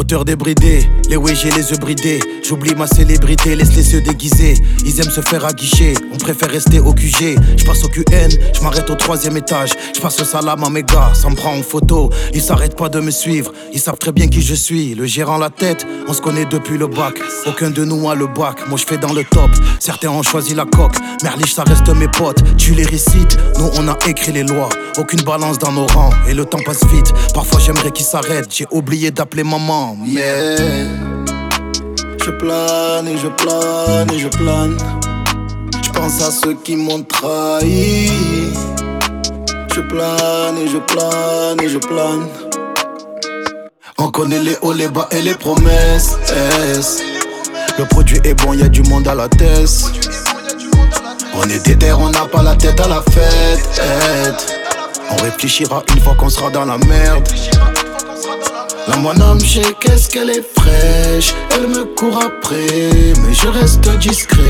Moteur débridé, les ouais j'ai les yeux bridés. J'oublie ma célébrité, laisse-les se déguiser. Ils aiment se faire aguicher, on préfère rester au QG. J'passe au QN, j'm'arrête au 3e étage. J'passe le salam à mes gars, ça me prend en photo. Ils s'arrêtent pas de me suivre, ils savent très bien qui je suis. Le gérant la tête, on se connaît depuis le bac. Aucun de nous a le bac, moi j'fais dans le top. Certains ont choisi la coque, Merlich ça reste mes potes. Tu les récites, nous on a écrit les lois. Aucune balance dans nos rangs, et le temps passe vite. Parfois j'aimerais qu'ils s'arrêtent, j'ai oublié d'appeler maman. Yeah. Je plane et je plane et je plane. Je pense à ceux qui m'ont trahi. Je plane et je plane et je plane. On connaît les hauts, les bas et les promesses. Le produit est bon, y'a du monde à la tête. On est déter, on n'a pas la tête à la fête. On réfléchira une fois qu'on sera dans la merde. La moname, je sais qu'est-ce qu'elle est fraîche. Elle me court après, mais je reste discret.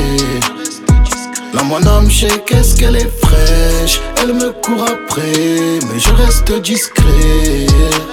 La moname, je sais qu'est-ce qu'elle est fraîche. Elle me court après, mais je reste discret.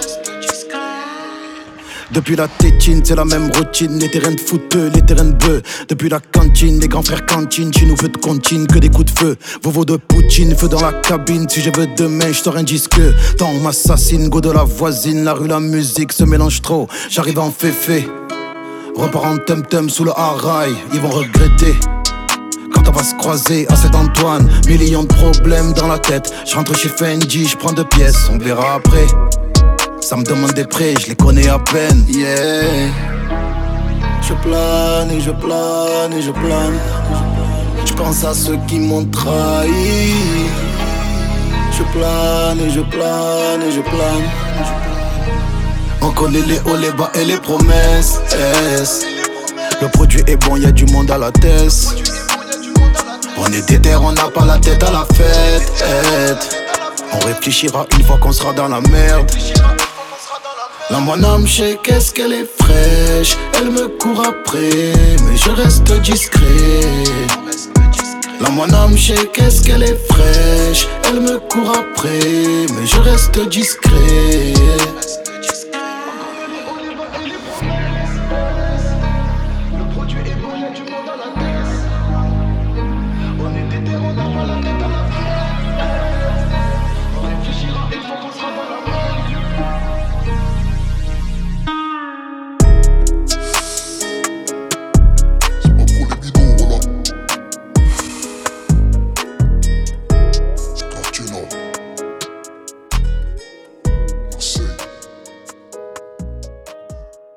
Depuis la tétine, c'est la même routine. Les terrains de foot, les terrains de bœufs. Depuis la cantine, les grands frères cantine. Tu nous veux de comptine, que des coups de feu. Vovo de Poutine, feu dans la cabine. Si je veux demain, je sors un disque. Tant on m'assassine, go de la voisine. La rue, la musique se mélange trop. J'arrive en féfé. Repars en tum-tum sous le haraï. Ils vont regretter. Quand on va se croiser à Saint-Antoine, millions de problèmes dans la tête. Je rentre chez Fendi, je prends 2 pièces. On verra après. Ça me demande des prêts, je les connais à peine. Yeah. Je plane et je plane et je plane. Je pense à ceux qui m'ont trahi. Je plane et je plane et je plane. On connaît les hauts, les bas et les promesses. Le produit est bon, y'a du monde à la tête. On est déter, on n'a pas la tête à la fête. On réfléchira une fois qu'on sera dans la merde. La moname, je sais qu'est-ce qu'elle est fraîche. Elle me court après, mais je reste discret. La moname, je sais qu'est-ce qu'elle est fraîche. Elle me court après, mais je reste discret.